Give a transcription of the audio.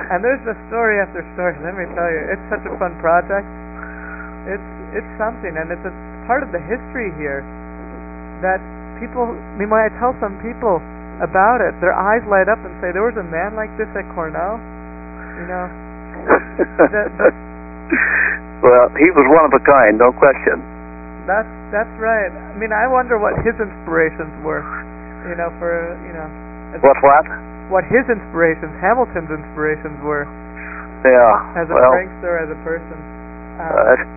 And there's just story after story. Let me tell you, it's such a fun project. It's something, and it's a part of the history here that people. I mean, when I tell some people about it, their eyes light up and say, "There was a man like this at Cornell." You know. Well, he was one of a kind, no question. That's right. I mean, I wonder what his inspirations were. You know, What his inspirations, Hamilton's inspirations were. Yeah. As a prankster, as a person.